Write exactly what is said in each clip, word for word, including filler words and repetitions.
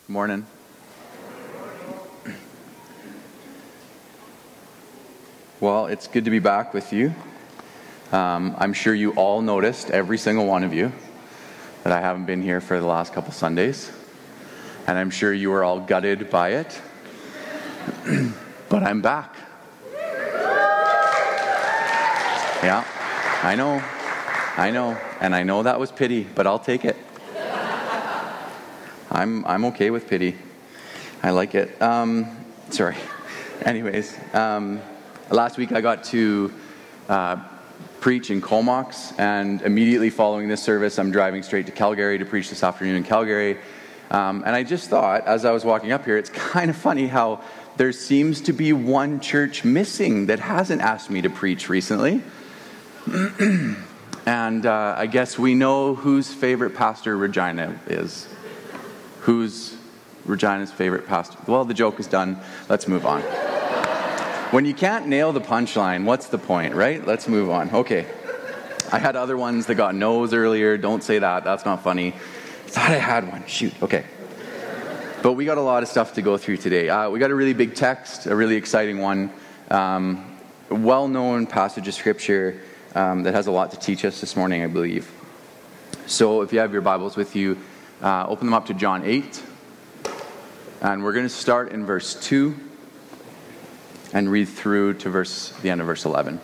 Morning. Well, it's good to be back with you. Um, I'm sure you all noticed, every single one of you, that I haven't been here for the last couple Sundays. And I'm sure you were all gutted by it. But I'm back. Yeah, I know. I know. And I know that was pity, but I'll take it. I'm I'm okay with pity. I like it. Um, sorry. Anyways, um, last week I got to uh, preach in Comox, and immediately following this service, I'm driving straight to Calgary to preach this afternoon in Calgary. Um, and I just thought, as I was walking up here, it's kind of funny how there seems to be one church missing that hasn't asked me to preach recently. And uh, I guess we know whose favorite pastor Regina is. Who's Regina's favorite pastor? Well, the joke is done. Let's move on. When you can't nail the punchline, what's the point, right? Let's move on. Okay. I had other ones that got no's earlier. Don't say that. That's not funny. Thought I had one. Shoot. Okay. But we got a lot of stuff to go through today. Uh, we got a really big text, a really exciting one. Um, a well-known passage of Scripture um, that has a lot to teach us this morning, I believe. So if you have your Bibles with you, Uh, open them up to John eight, and we're going to start in verse two and read through to verse the end of verse eleven.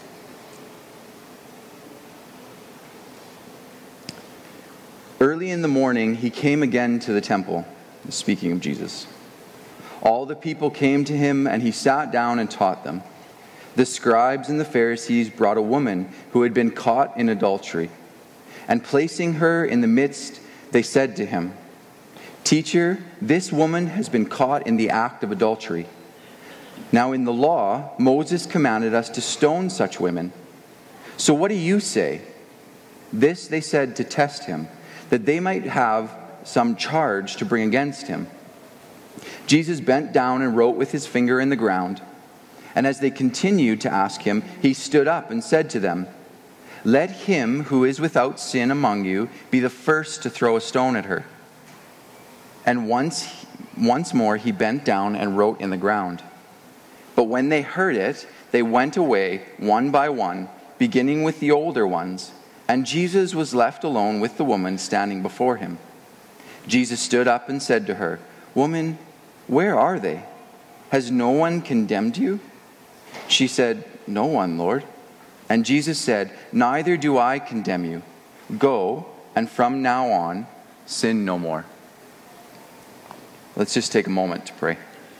Early in the morning, he came again to the temple, speaking of Jesus. All the people came to him, and he sat down and taught them. The scribes and the Pharisees brought a woman who had been caught in adultery, and placing her in the midst, they said to him, "Teacher, this woman has been caught in the act of adultery. Now in the law, Moses commanded us to stone such women. So what do you say?" This they said to test him, that they might have some charge to bring against him. Jesus bent down and wrote with his finger in the ground. And as they continued to ask him, he stood up and said to them, "Let him who is without sin among you be the first to throw a stone at her." And once, once more he bent down and wrote in the ground. But when they heard it, they went away one by one, beginning with the older ones. And Jesus was left alone with the woman standing before him. Jesus stood up and said to her, "Woman, where are they? Has no one condemned you?" She said, "No one, Lord." And Jesus said, "Neither do I condemn you. Go, and from now on, sin no more." Let's just take a moment to pray.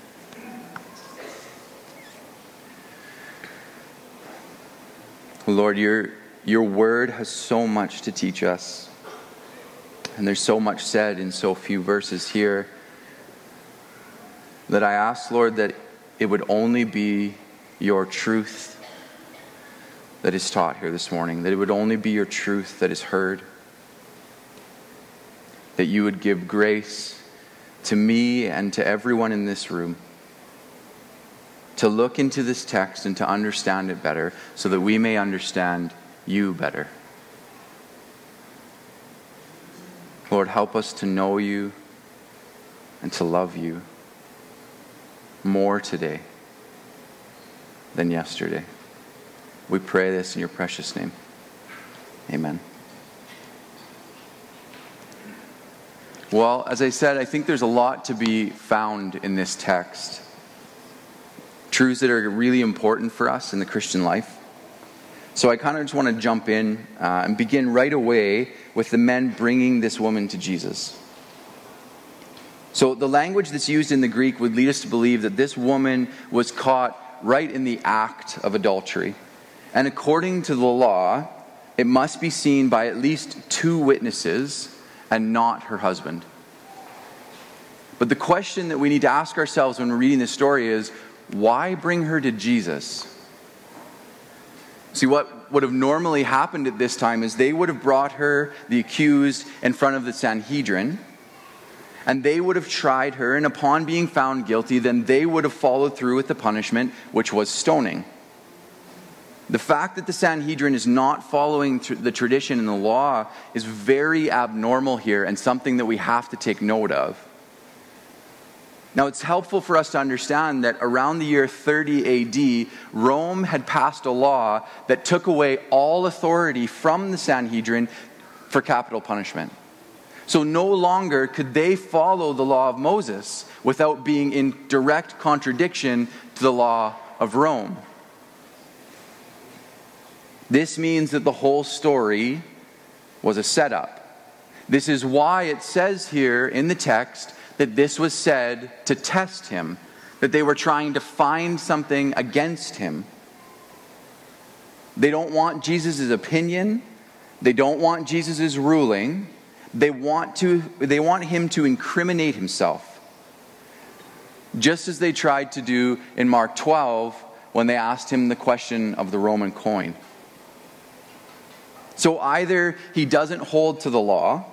Lord, your, your word has so much to teach us. And there's so much said in so few verses here that I ask, Lord, that it would only be your truth that is taught here this morning, that it would only be your truth that is heard, that you would give grace to me and to everyone in this room to look into this text and to understand it better so that we may understand you better. Lord, help us to know you and to love you more today than yesterday. We pray this in your precious name. Amen. Well, as I said, I think there's a lot to be found in this text. Truths that are really important for us in the Christian life. So I kind of just want to jump in uh, and begin right away with the men bringing this woman to Jesus. So the language that's used in the Greek would lead us to believe that this woman was caught right in the act of adultery. And according to the law, it must be seen by at least two witnesses and not her husband. But the question that we need to ask ourselves when we're reading this story is, why bring her to Jesus? See, what would have normally happened at this time is they would have brought her, the accused, in front of the Sanhedrin, and they would have tried her, and upon being found guilty, then they would have followed through with the punishment, which was stoning. The fact that the Sanhedrin is not following the tradition and the law is very abnormal here and something that we have to take note of. Now, it's helpful for us to understand that around the year thirty A D, Rome had passed a law that took away all authority from the Sanhedrin for capital punishment. So no longer could they follow the law of Moses without being in direct contradiction to the law of Rome. This means that the whole story was a setup. This is why it says here in the text that this was said to test him, that they were trying to find something against him. They don't want Jesus' opinion. They don't want Jesus' ruling. They want to, they want him to incriminate himself. Just as they tried to do in Mark twelve when they asked him the question of the Roman coin. So either he doesn't hold to the law,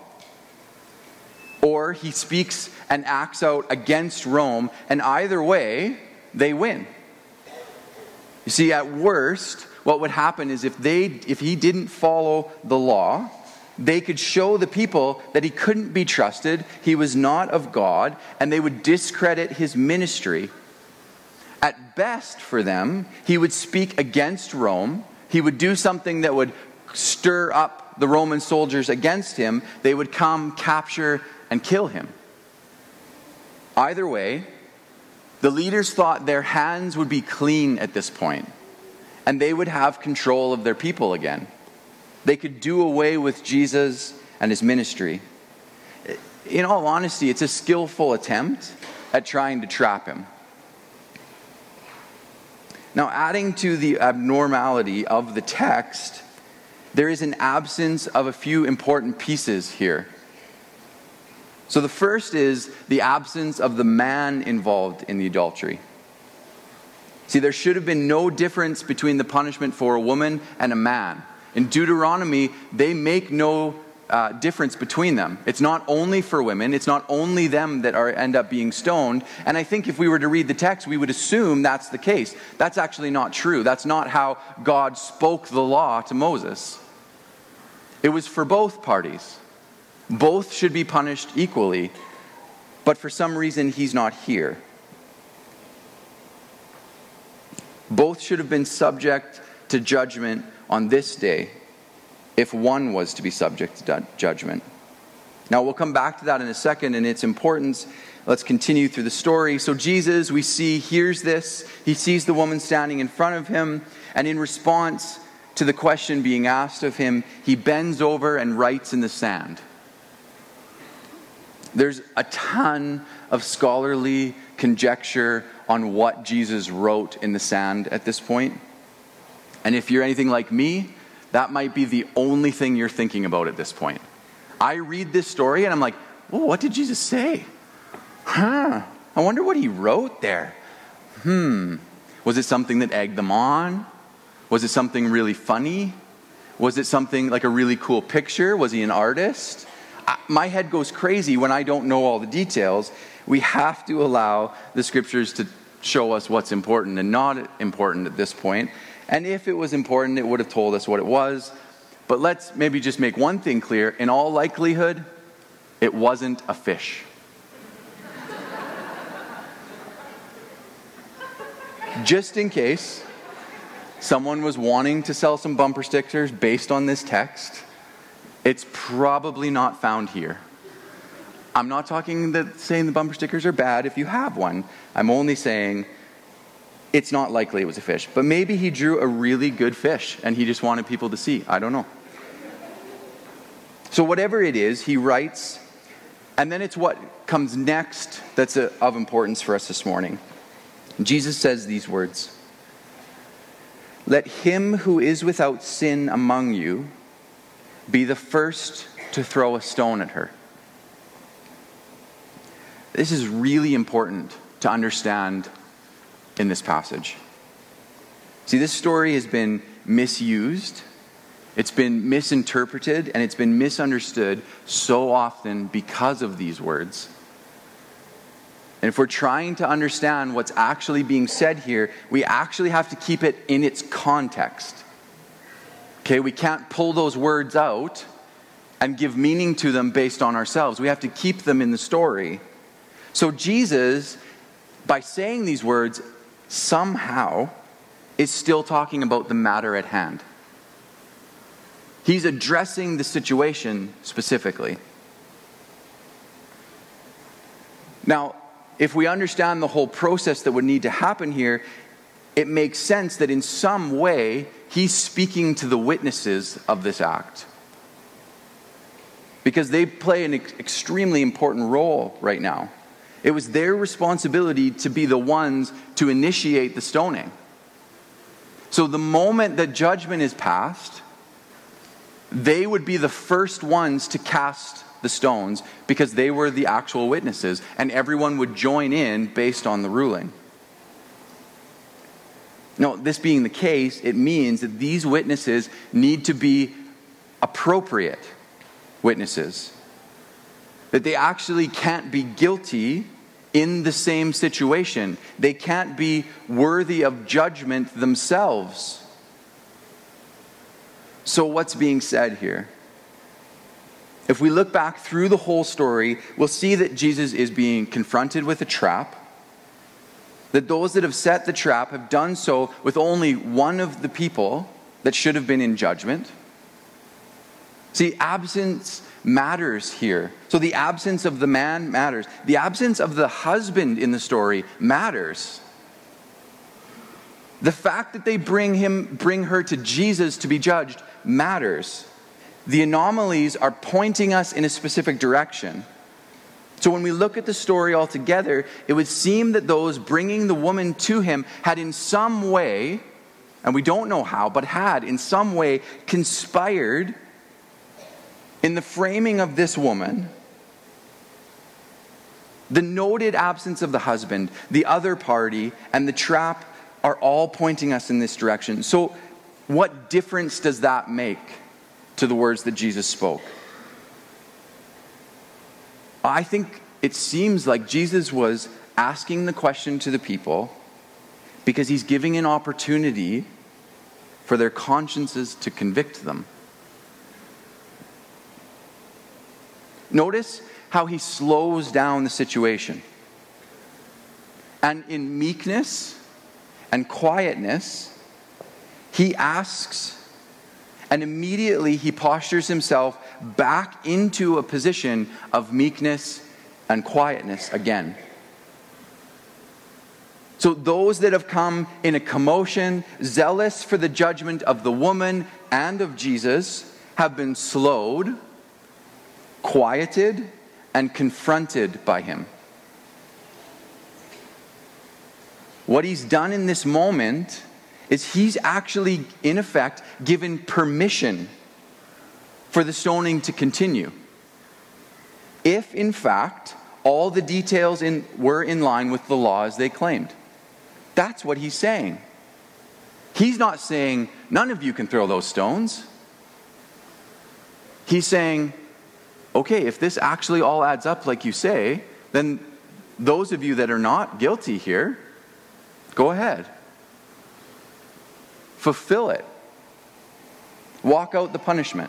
or he speaks and acts out against Rome, and either way, they win. You see, at worst, what would happen is if they, if he didn't follow the law, they could show the people that he couldn't be trusted, he was not of God, and they would discredit his ministry. At best for them, he would speak against Rome, he would do something that would stir up the Roman soldiers against him, they would come, capture, and kill him. Either way, the leaders thought their hands would be clean at this point, and they would have control of their people again. They could do away with Jesus and his ministry. In all honesty, it's a skillful attempt at trying to trap him. Now, adding to the abnormality of the text, there is an absence of a few important pieces here. So the first is the absence of the man involved in the adultery. See, there should have been no difference between the punishment for a woman and a man. In Deuteronomy, they make no uh, difference between them. It's not only for women. It's not only them that are end up being stoned. And I think if we were to read the text, we would assume that's the case. That's actually not true. That's not how God spoke the law to Moses. It was for both parties. Both should be punished equally. But for some reason, he's not here. Both should have been subject to judgment on this day, if one was to be subject to judgment. Now, we'll come back to that in a second and its importance. Let's continue through the story. So Jesus, we see, hears this. He sees the woman standing in front of him. And in response to the question being asked of him, he bends over and writes in the sand. There's a ton of scholarly conjecture on what Jesus wrote in the sand at this point. And if you're anything like me, that might be the only thing you're thinking about at this point. I read this story and I'm like, oh, what did Jesus say? Huh, I wonder what he wrote there. Hmm, was it something that egged them on? Was it something really funny? Was it something like a really cool picture? Was he an artist? I, my head goes crazy when I don't know all the details. We have to allow the scriptures to show us what's important and not important at this point. And if it was important, it would have told us what it was. But let's maybe just make one thing clear. In all likelihood, it wasn't a fish. Just in case someone was wanting to sell some bumper stickers based on this text, it's probably not found here. I'm not talking that saying the bumper stickers are bad if you have one. I'm only saying it's not likely it was a fish. But maybe he drew a really good fish and he just wanted people to see. I don't know. So whatever it is, he writes, and then it's what comes next that's a, of importance for us this morning. Jesus says these words, "Let him who is without sin among you be the first to throw a stone at her." This is really important to understand in this passage. See, this story has been misused, it's been misinterpreted, and it's been misunderstood so often because of these words. And if we're trying to understand what's actually being said here, we actually have to keep it in its context. Okay, we can't pull those words out and give meaning to them based on ourselves. We have to keep them in the story. So Jesus by saying these words, somehow is still talking about the matter at hand. He's addressing the situation specifically. Now, if we understand the whole process that would need to happen here, it makes sense that in some way he's speaking to the witnesses of this act. Because they play an ex- extremely important role right now. It was their responsibility to be the ones to initiate the stoning. So the moment that judgment is passed, they would be the first ones to cast the stones because they were the actual witnesses, and everyone would join in based on the ruling. Now, this being the case, it means that these witnesses need to be appropriate witnesses. That they actually can't be guilty in the same situation. They can't be worthy of judgment themselves. So what's being said here? If we look back through the whole story, we'll see that Jesus is being confronted with a trap. That those that have set the trap have done so with only one of the people that should have been in judgment. See, absence matters here. So the absence of the man matters. The absence of the husband in the story matters. The fact that they bring him, bring her to Jesus to be judged matters. The anomalies are pointing us in a specific direction. So when we look at the story altogether, it would seem that those bringing the woman to him had in some way, and we don't know how, but had in some way conspired in the framing of this woman. The noted absence of the husband, the other party, and the trap are all pointing us in this direction. So what difference does that make to the words that Jesus spoke? I think it seems like Jesus was asking the question to the people because he's giving an opportunity for their consciences to convict them. Notice how he slows down the situation. And in meekness and quietness, he asks, and immediately he postures himself back into a position of meekness and quietness again. So those that have come in a commotion, zealous for the judgment of the woman and of Jesus, have been slowed, quieted, and confronted by him. What he's done in this moment is he's actually, in effect, given permission for the stoning to continue. If, in fact, all the details in, were in line with the law as they claimed. That's what he's saying. He's not saying, none of you can throw those stones. He's saying, okay, if this actually all adds up like you say, then those of you that are not guilty here, go ahead. Fulfill it. Walk out the punishment.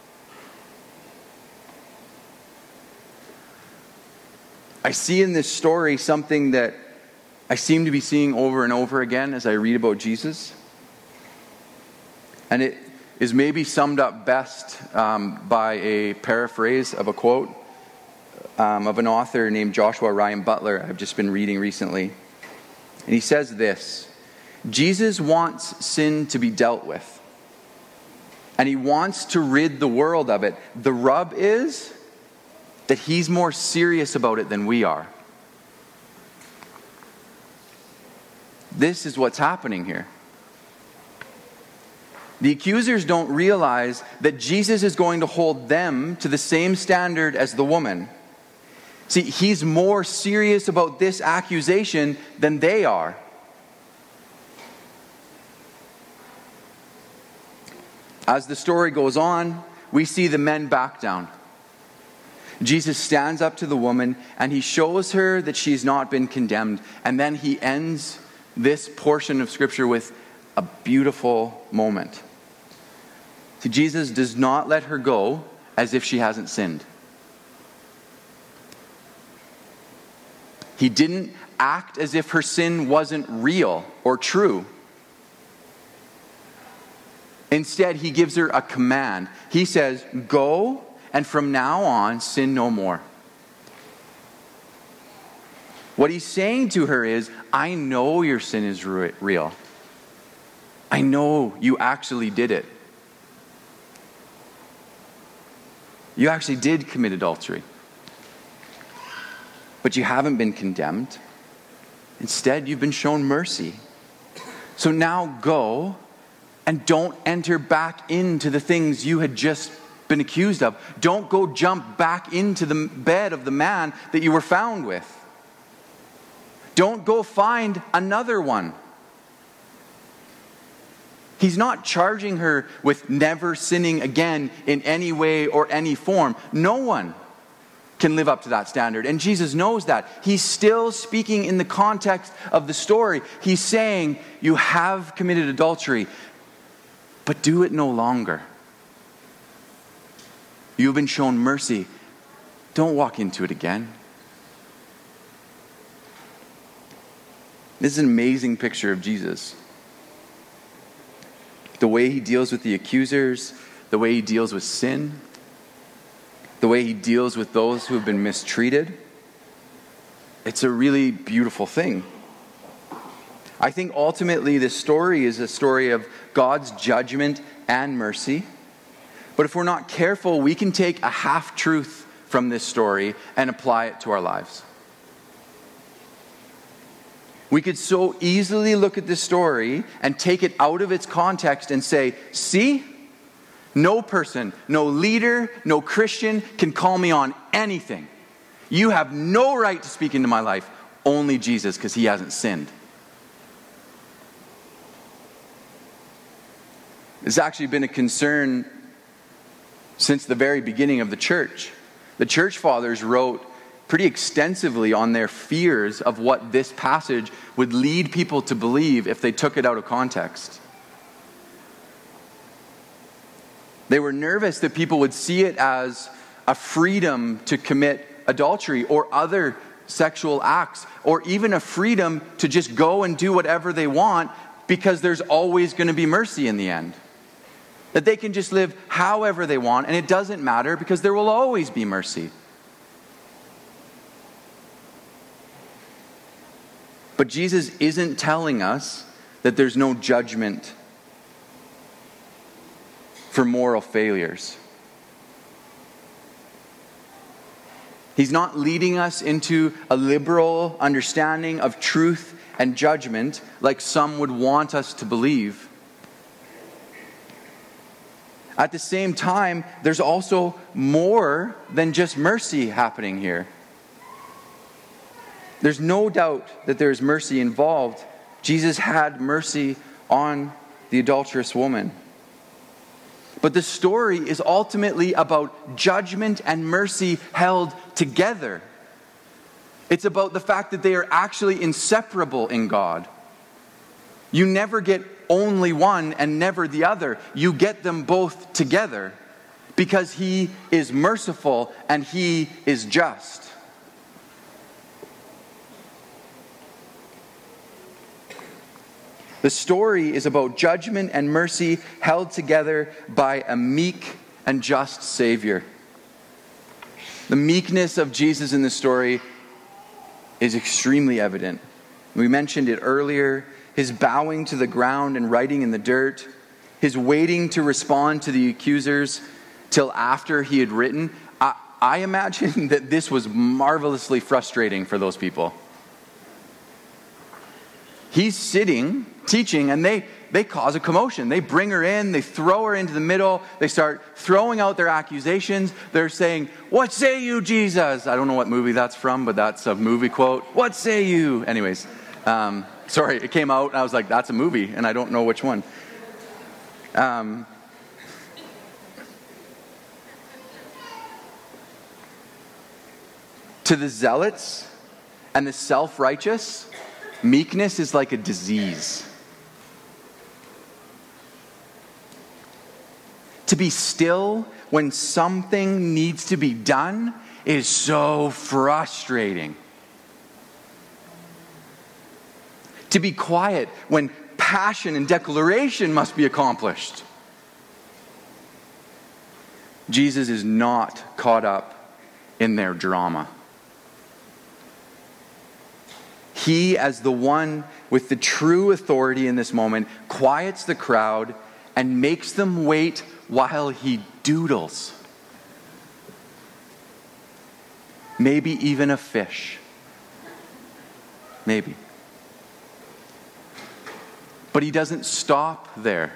I see in this story something that I seem to be seeing over and over again as I read about Jesus. And it is maybe summed up best um, by a paraphrase of a quote um, of an author named Joshua Ryan Butler I've just been reading recently. And he says this: Jesus wants sin to be dealt with. And he wants to rid the world of it. The rub is that he's more serious about it than we are. This is what's happening here. The accusers don't realize that Jesus is going to hold them to the same standard as the woman. See, he's more serious about this accusation than they are. As the story goes on, we see the men back down. Jesus stands up to the woman and he shows her that she's not been condemned. And then he ends this portion of Scripture with a beautiful moment. See, Jesus does not let her go as if she hasn't sinned. He didn't act as if her sin wasn't real or true. Instead, he gives her a command. He says, go, and from now on, sin no more. What he's saying to her is, I know your sin is real. I know you actually did it. You actually did commit adultery. But you haven't been condemned. Instead, you've been shown mercy. So now go and don't enter back into the things you had just been accused of. Don't go jump back into the bed of the man that you were found with. Don't go find another one. He's not charging her with never sinning again in any way or any form. No one can live up to that standard. And Jesus knows that. He's still speaking in the context of the story. He's saying, you have committed adultery, but do it no longer. You've been shown mercy. Don't walk into it again. This is an amazing picture of Jesus. The way he deals with the accusers, the way he deals with sin, the way he deals with those who have been mistreated. It's a really beautiful thing. I think ultimately this story is a story of God's judgment and mercy. But if we're not careful, we can take a half-truth from this story and apply it to our lives. We could so easily look at this story and take it out of its context and say, see, no person, no leader, no Christian can call me on anything. You have no right to speak into my life. Only Jesus, because he hasn't sinned. It's actually been a concern since the very beginning of the church. The church fathers wrote pretty extensively on their fears of what this passage would lead people to believe if they took it out of context. They were nervous that people would see it as a freedom to commit adultery or other sexual acts, or even a freedom to just go and do whatever they want because there's always going to be mercy in the end. That they can just live however they want and it doesn't matter because there will always be mercy. But Jesus isn't telling us that there's no judgment for moral failures. He's not leading us into a liberal understanding of truth and judgment like some would want us to believe. At the same time, there's also more than just mercy happening here. There's no doubt that there is mercy involved. Jesus had mercy on the adulterous woman. But the story is ultimately about judgment and mercy held together. It's about the fact that they are actually inseparable in God. You never get only one and never the other. You get them both together because he is merciful and he is just. The story is about judgment and mercy held together by a meek and just Savior. The meekness of Jesus in the story is extremely evident. We mentioned it earlier. His bowing to the ground and writing in the dirt. His waiting to respond to the accusers till after he had written. I, I imagine that this was marvelously frustrating for those people. He's sitting, teaching, and they, they cause a commotion. They bring her in, they throw her into the middle, they start throwing out their accusations. They're saying, "What say you, Jesus?" I don't know what movie that's from, but that's a movie quote. "What say you?" Anyways, um, sorry, it came out, and I was like, that's a movie, and I don't know which one. Um, to the zealots and the self-righteous, meekness is like a disease. To be still when something needs to be done is so frustrating. To be quiet when passion and declaration must be accomplished. Jesus is not caught up in their drama. He, as the one with the true authority in this moment, quiets the crowd and makes them wait while he doodles. Maybe even a fish. Maybe. But he doesn't stop there.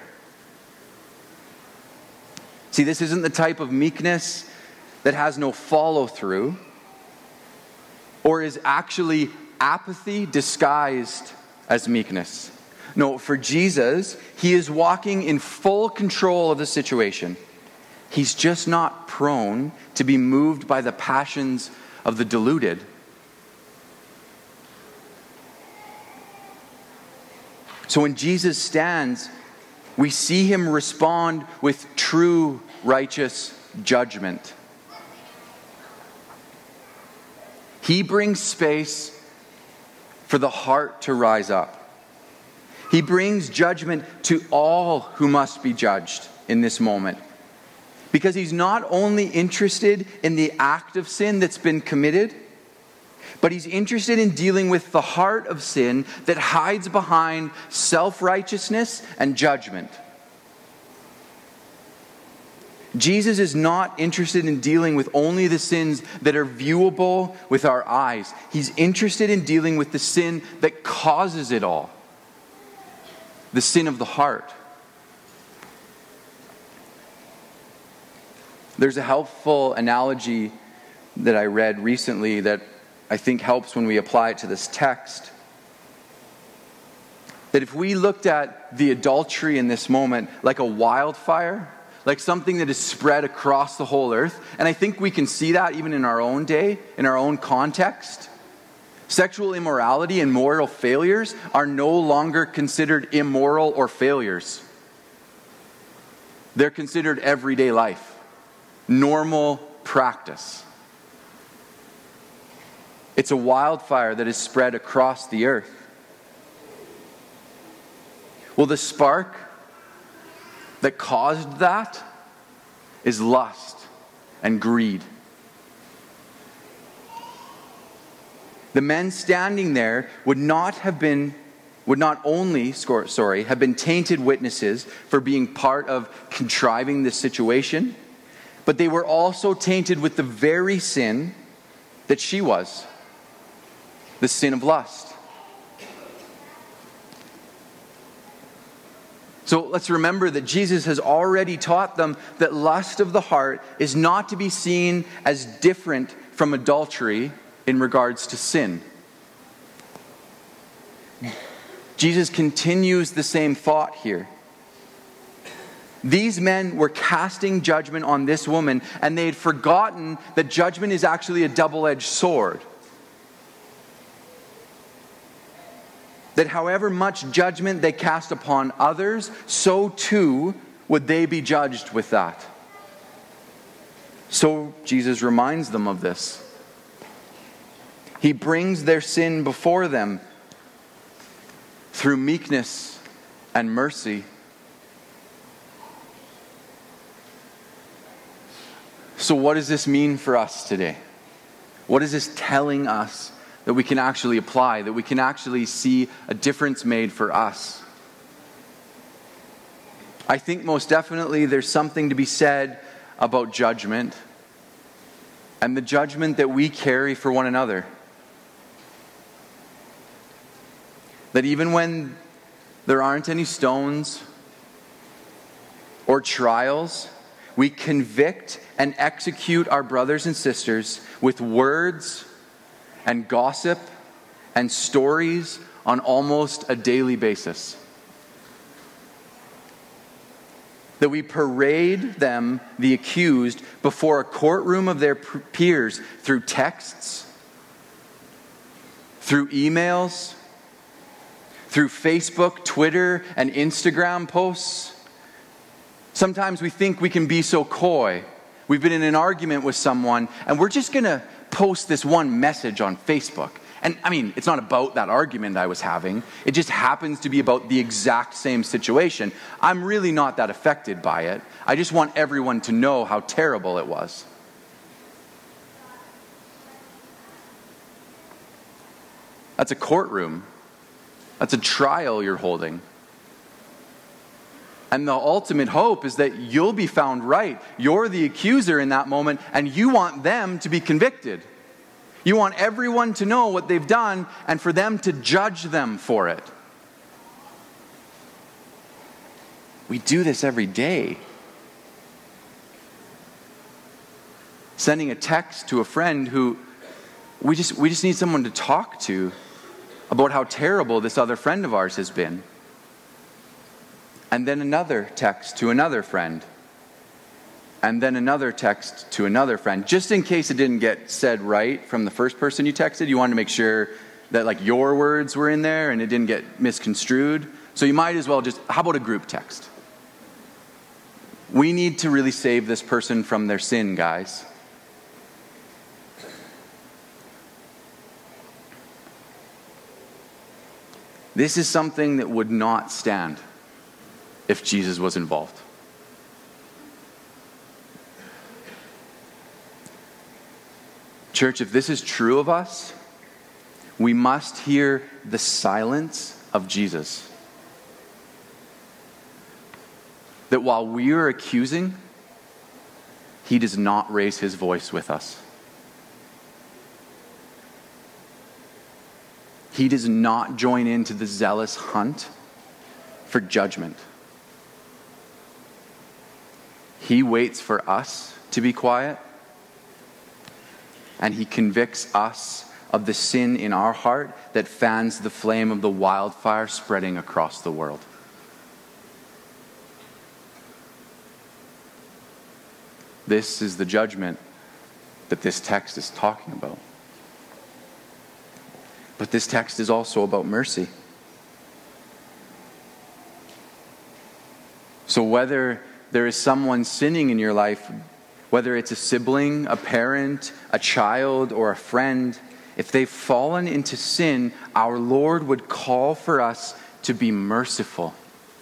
See, this isn't the type of meekness that has no follow-through or is actually apathy disguised as meekness. No, for Jesus, he is walking in full control of the situation. He's just not prone to be moved by the passions of the deluded. So when Jesus stands, we see him respond with true righteous judgment. He brings space for the heart to rise up. He brings judgment to all who must be judged in this moment. Because he's not only interested in the act of sin that's been committed, but he's interested in dealing with the heart of sin that hides behind self-righteousness and judgment. Jesus is not interested in dealing with only the sins that are viewable with our eyes. He's interested in dealing with the sin that causes it all. The sin of the heart. There's a helpful analogy that I read recently that I think helps when we apply it to this text. That if we looked at the adultery in this moment like a wildfire, like something that is spread across the whole earth, and I think we can see that even in our own day, in our own context. Sexual immorality and moral failures are no longer considered immoral or failures. They're considered everyday life, normal practice. It's a wildfire that is spread across the earth. Well, the spark that caused that is lust and greed. The men standing there would not have been, would not only, sorry, have been tainted witnesses for being part of contriving this situation, but they were also tainted with the very sin that she was, the sin of lust. So let's remember that Jesus has already taught them that lust of the heart is not to be seen as different from adultery in regards to sin. Jesus continues the same thought here. These men were casting judgment on this woman, and they had forgotten that judgment is actually a double-edged sword. That however much judgment they cast upon others, so too would they be judged with that. So Jesus reminds them of this. He brings their sin before them through meekness and mercy. So what does this mean for us today? What is this telling us that we can actually apply, that we can actually see a difference made for us? I think most definitely there's something to be said about judgment and the judgment that we carry for one another. That even when there aren't any stones or trials, we convict and execute our brothers and sisters with words and gossip and stories on almost a daily basis. That we parade them, the accused, before a courtroom of their peers through texts, through emails, through Facebook, Twitter, and Instagram posts. Sometimes we think we can be so coy. We've been in an argument with someone, and we're just going to post this one message on Facebook, And I mean, it's not about that argument I was having. It just happens to be about the exact same situation. I'm really not that affected by it. I just want everyone to know how terrible it was. That's a courtroom. That's a trial you're holding. And the ultimate hope is that you'll be found right. You're the accuser in that moment, and you want them to be convicted. You want everyone to know what they've done and for them to judge them for it. We do this every day. Sending a text to a friend who we just we just need someone to talk to about how terrible this other friend of ours has been. And then another text to another friend. And then another text to another friend. Just in case it didn't get said right from the first person you texted, you wanted to make sure that like your words were in there and it didn't get misconstrued. So you might as well just, how about a group text? We need to really save this person from their sin, guys. This is something that would not stand if Jesus was involved. Church, if this is true of us, we must hear the silence of Jesus. That while we are accusing, he does not raise his voice with us. He does not join into the zealous hunt for judgment. He waits for us to be quiet, and he convicts us of the sin in our heart that fans the flame of the wildfire spreading across the world. This is the judgment that this text is talking about. But this text is also about mercy. So whether there is someone sinning in your life, whether it's a sibling, a parent, a child, or a friend, if they've fallen into sin, our Lord would call for us to be merciful.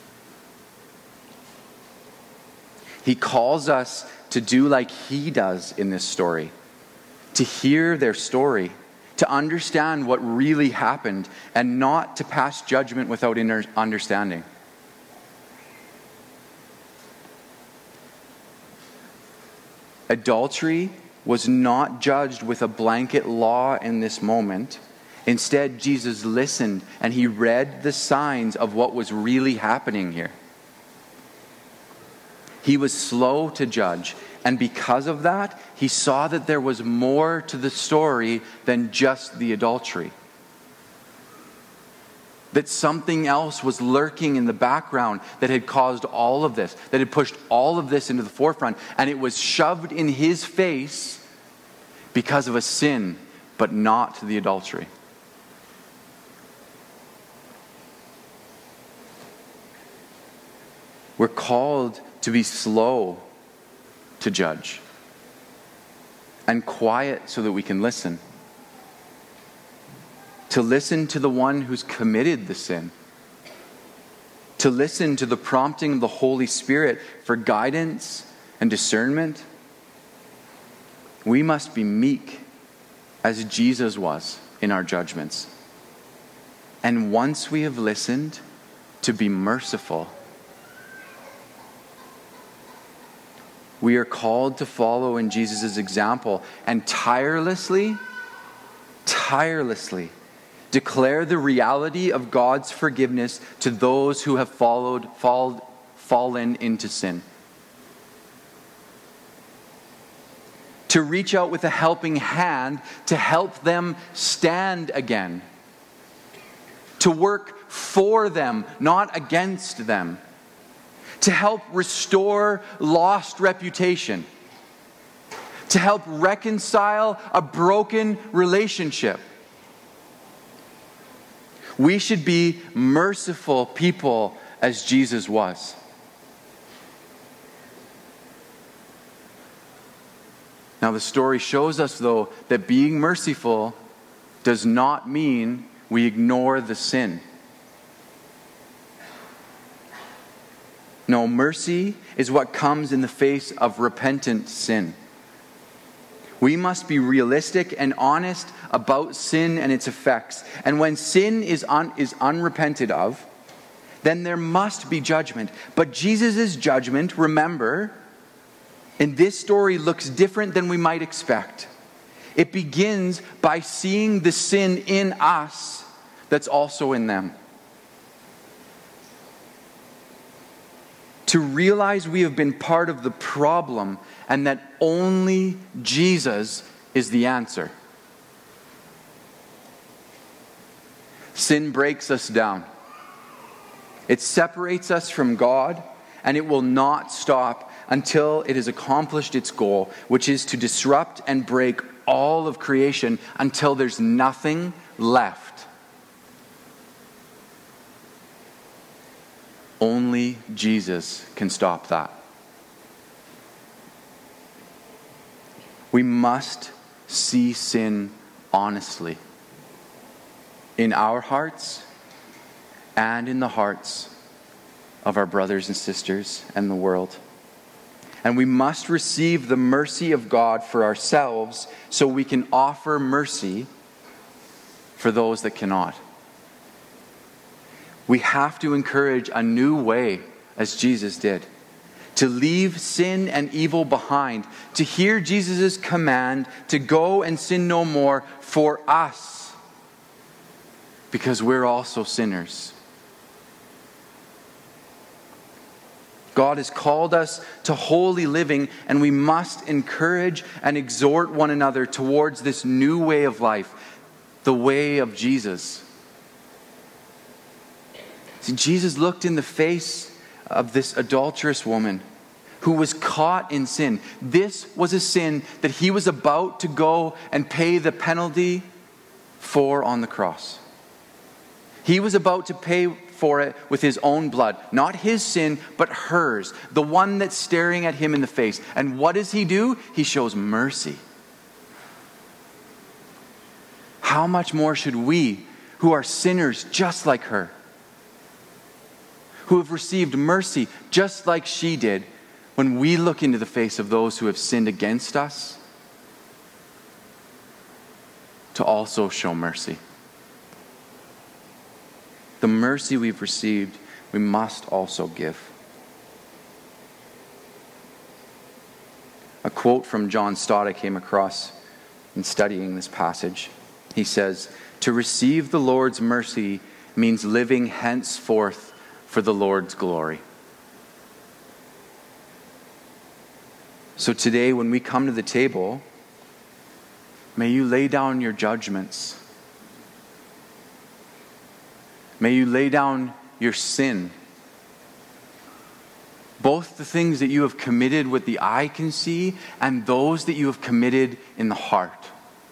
He calls us to do like he does in this story, to hear their story, to understand what really happened, and not to pass judgment without understanding. Adultery was not judged with a blanket law in this moment. Instead, Jesus listened and he read the signs of what was really happening here. He was slow to judge, and because of that, he saw that there was more to the story than just the adultery. That something else was lurking in the background that had caused all of this, that had pushed all of this into the forefront, and it was shoved in his face because of a sin, but not the adultery. We're called to be slow to judge and quiet so that we can listen. To listen to the one who's committed the sin. To listen to the prompting of the Holy Spirit for guidance and discernment. We must be meek as Jesus was in our judgments. And once we have listened, to be merciful. We are called to follow in Jesus' example and tirelessly, tirelessly declare the reality of God's forgiveness to those who have followed, fall, fallen into sin. To reach out with a helping hand to help them stand again. To work for them, not against them. To help restore lost reputation. To help reconcile a broken relationship. We should be merciful people as Jesus was. Now the story shows us, though, that being merciful does not mean we ignore the sin. No, mercy is what comes in the face of repentant sin. We must be realistic and honest about sin and its effects. And when sin is, un, is unrepented of, then there must be judgment. But Jesus' judgment, remember, in this story looks different than we might expect. It begins by seeing the sin in us that's also in them. To realize we have been part of the problem and that only Jesus is the answer. Sin breaks us down. It separates us from God, and it will not stop until it has accomplished its goal, which is to disrupt and break all of creation until there's nothing left. Only Jesus can stop that. We must see sin honestly in our hearts and in the hearts of our brothers and sisters and the world. And we must receive the mercy of God for ourselves so we can offer mercy for those that cannot. We have to encourage a new way, as Jesus did, to leave sin and evil behind, to hear Jesus' command to go and sin no more for us, because we're also sinners. God has called us to holy living, and we must encourage and exhort one another towards this new way of life, the way of Jesus. See, Jesus looked in the face of this adulterous woman who was caught in sin. This was a sin that he was about to go and pay the penalty for on the cross. He was about to pay for it with his own blood. Not his sin, but hers. The one that's staring at him in the face. And what does he do? He shows mercy. How much more should we, who are sinners just like her, who have received mercy just like she did, when we look into the face of those who have sinned against us, to also show mercy? The mercy we've received, we must also give. A quote from John Stott I came across in studying this passage. He says, "To receive the Lord's mercy means living henceforth for the Lord's glory." So today, when we come to the table, may you lay down your judgments. May you lay down your sin. Both the things that you have committed with the eye can see and those that you have committed in the heart.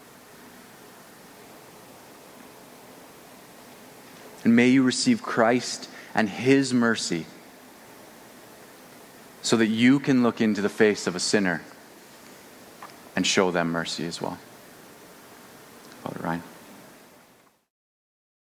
And may you receive Christ and His mercy so that you can look into the face of a sinner and show them mercy as well. Father Ryan.